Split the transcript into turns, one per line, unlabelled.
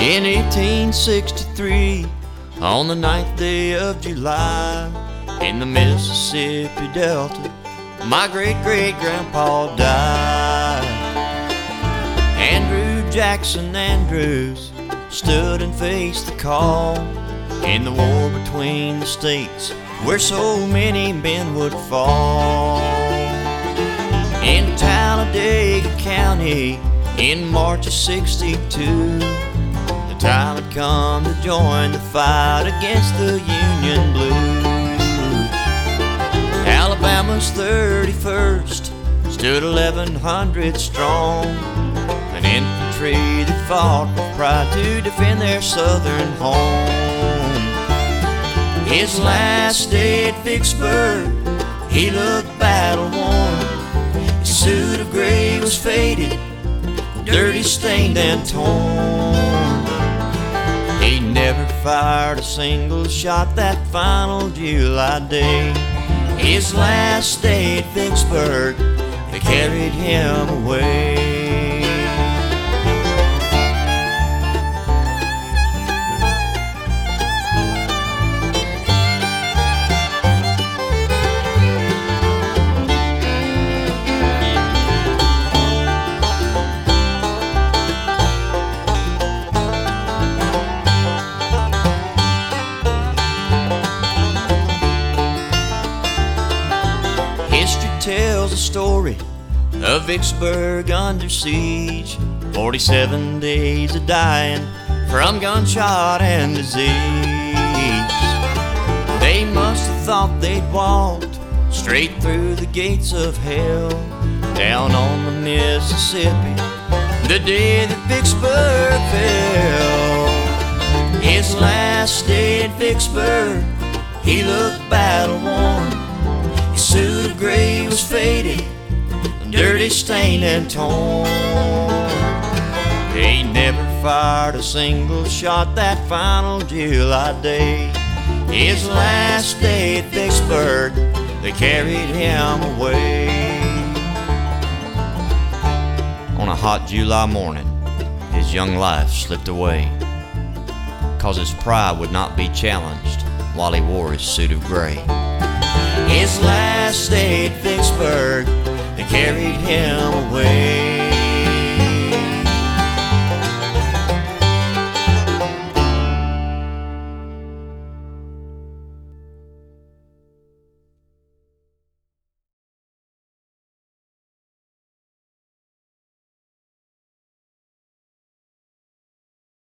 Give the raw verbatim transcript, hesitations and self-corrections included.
In eighteen sixty-three, on the ninth day of July, in the Mississippi Delta, my great-great-grandpa died. Andrew Jackson Andrews stood and faced the call in the war between the states where so many men would fall. In Talladega County in March of sixty-two, the time had come to join the fight against the Union Blue. Alabama's thirty-first stood eleven hundred strong, an infantry that fought with pride to defend their southern home. His last day at Vicksburg, he looked battle-worn. His suit of gray was faded, dirty, stained, and torn. He never fired a single shot that final July day. His last day at Vicksburg, they carried him away. History tells a story of Vicksburg under siege, forty-seven days of dying from gunshot and disease. They must have thought they'd walked straight through the gates of hell, down on the Mississippi, the day that Vicksburg fell. His last day at Vicksburg, he looked battle-worn. His suit of gray was faded, dirty, stained, and torn. He never fired a single shot that final July day. His last day at Vicksburg, they carried him away. On a hot July morning, his young life slipped away, 'cause his pride would not be challenged while he wore his suit of gray. His last day at Vicksburg, they carried him away.